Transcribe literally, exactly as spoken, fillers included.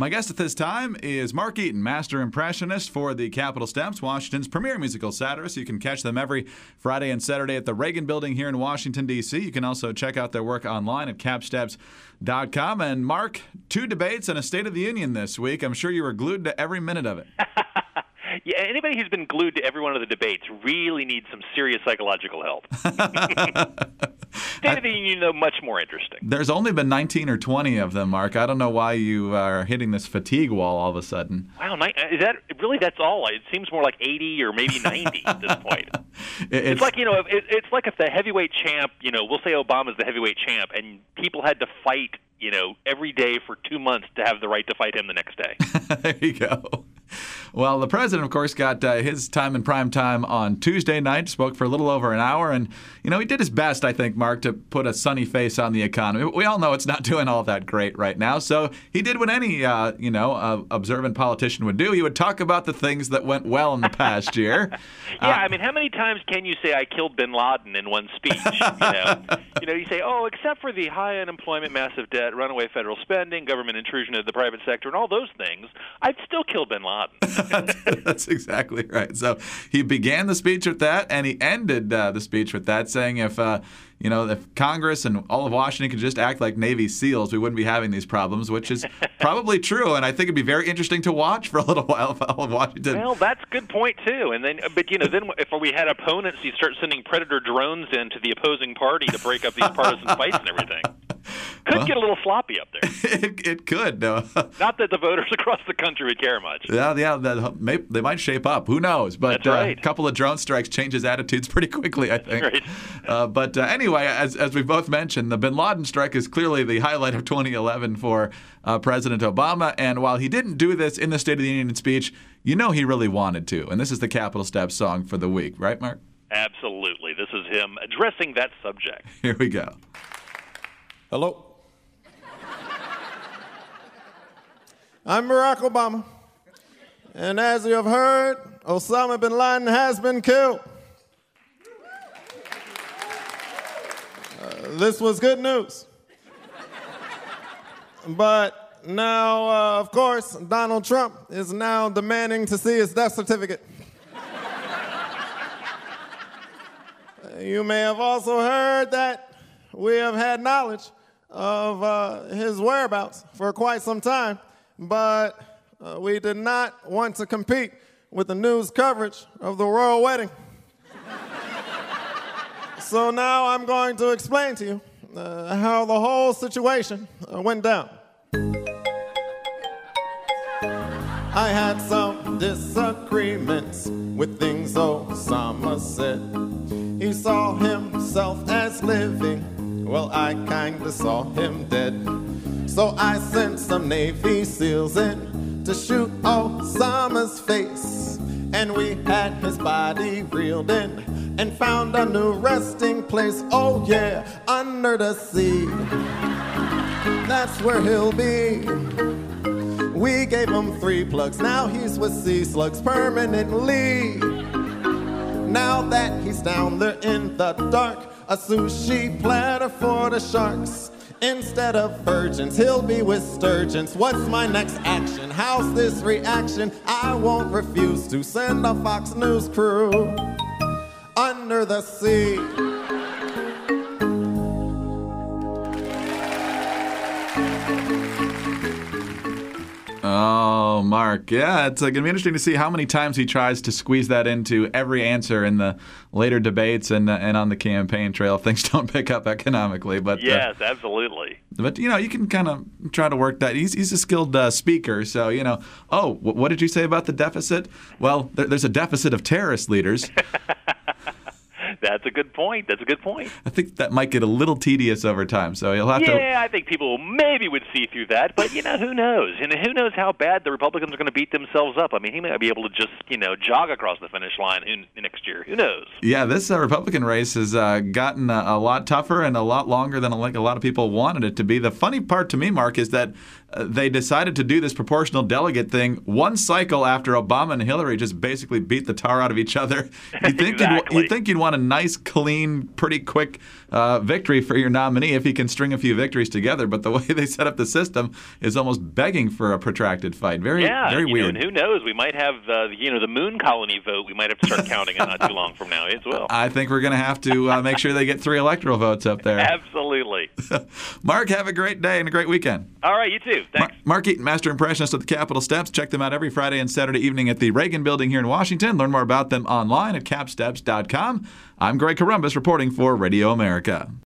My guest at this time is Mark Eaton, master impressionist for the Capitol Steps, Washington's premier musical satirist. You can catch them every Friday and Saturday at the Reagan Building here in Washington, D C. You can also check out their work online at cap steps dot com. And Mark, two debates and a State of the Union this week. I'm sure you were glued to every minute of it. Yeah, anybody who's been glued to every one of the debates really needs some serious psychological help. State of the Union, though, much more interesting. There's only been nineteen or twenty of them, Mark. I don't know why you are hitting this fatigue wall all of a sudden. Wow, is that really? That's all. It seems more like eighty or maybe ninety at this point. It's, it's like you know, it, it's like if the heavyweight champ, you know, we'll say Obama's the heavyweight champ, and people had to fight, you know, every day for two months to have the right to fight him the next day. There you go. Well, the president, of course, got uh, his time in prime time on Tuesday night, spoke for a little over an hour, and, you know, he did his best, I think, Mark, to put a sunny face on the economy. We all know it's not doing all that great right now, so he did what any, uh, you know, uh, observant politician would do. He would talk about the things that went well in the past year. yeah, uh, I mean, how many times can you say I killed bin Laden in one speech? You know, you know, you say, oh, except for the high unemployment, massive debt, runaway federal spending, government intrusion into the private sector, and all those things, I'd still kill bin Laden. That's exactly right. So he began the speech with that, and he ended uh, the speech with that, saying if uh, you know if Congress and all of Washington could just act like Navy SEALs, we wouldn't be having these problems, which is probably true. And I think it'd be very interesting to watch for a little while if all of Washington. Well, that's a good point too. And then, but you know, then if we had opponents, you start sending Predator drones into the opposing party to break up these partisan fights and everything. Could well, get a little sloppy up there. It, it could. No. Not that the voters across the country would care much. Yeah, yeah, that may, they might shape up. Who knows? But That's right. uh, a couple of drone strikes changes attitudes pretty quickly, I think. Right. Uh, but uh, anyway, as as we both mentioned, the bin Laden strike is clearly the highlight of twenty eleven for uh, President Obama. And while he didn't do this in the State of the Union speech, you know he really wanted to. And this is the Capitol Steps song for the week, right, Mark? Absolutely. This is him addressing that subject. Here we go. Hello. I'm Barack Obama, and as you have heard, Osama bin Laden has been killed. Uh, this was good news. But now, uh, of course, Donald Trump is now demanding to see his death certificate. uh, you may have also heard that we have had knowledge of uh, his whereabouts for quite some time. But uh, we did not want to compete with the news coverage of the royal wedding. So now I'm going to explain to you uh, how the whole situation uh, went down. I had some disagreements with things Osama said. He saw himself as living, well, I kinda saw him dead. So I sent some Navy SEALs in to shoot Osama's face. And we had his body reeled in and found a new resting place. Oh yeah, under the sea. That's where he'll be. We gave him three plugs, now he's with sea slugs permanently. Now that he's down there in the dark, a sushi platter for the sharks. Instead of virgins, he'll be with sturgeons. What's my next action? How's this reaction? I won't refuse to send a Fox News crew under the sea. Oh, Mark. Yeah, it's uh, going to be interesting to see how many times he tries to squeeze that into every answer in the later debates and uh, and on the campaign trail if things don't pick up economically. But Yes, uh, absolutely. But, you know, you can kind of try to work that. He's, he's a skilled uh, speaker, so, you know, oh, w- what did you say about the deficit? Well, there, there's a deficit of terrorist leaders. That's a good point. That's a good point. I think that might get a little tedious over time, so you'll have yeah, to... Yeah, I think people maybe would see through that, but, you know, who knows? And who knows how bad the Republicans are going to beat themselves up? I mean, he might be able to just, you know, jog across the finish line in, in next year. Who knows? Yeah, this uh, Republican race has uh, gotten a, a lot tougher and a lot longer than like a lot of people wanted it to be. The funny part to me, Mark, is that they decided to do this proportional delegate thing one cycle after Obama and Hillary just basically beat the tar out of each other. You'd think, exactly. you'd, you'd think you'd want a nice, clean, pretty quick uh, victory for your nominee if he can string a few victories together. But the way they set up the system is almost begging for a protracted fight. Very, yeah, very you weird. Know, and who knows? We might have uh, you know the moon colony vote. We might have to start counting it not too long from now as well. I think we're going to have to uh, make sure they get three electoral votes up there. Absolutely. Mark, have a great day and a great weekend. All right, you too. Thanks. Mar- Mark Eaton, Master Impressionist of the Capitol Steps. Check them out every Friday and Saturday evening at the Reagan Building here in Washington. Learn more about them online at cap steps dot com. I'm Greg Corombos reporting for Radio America.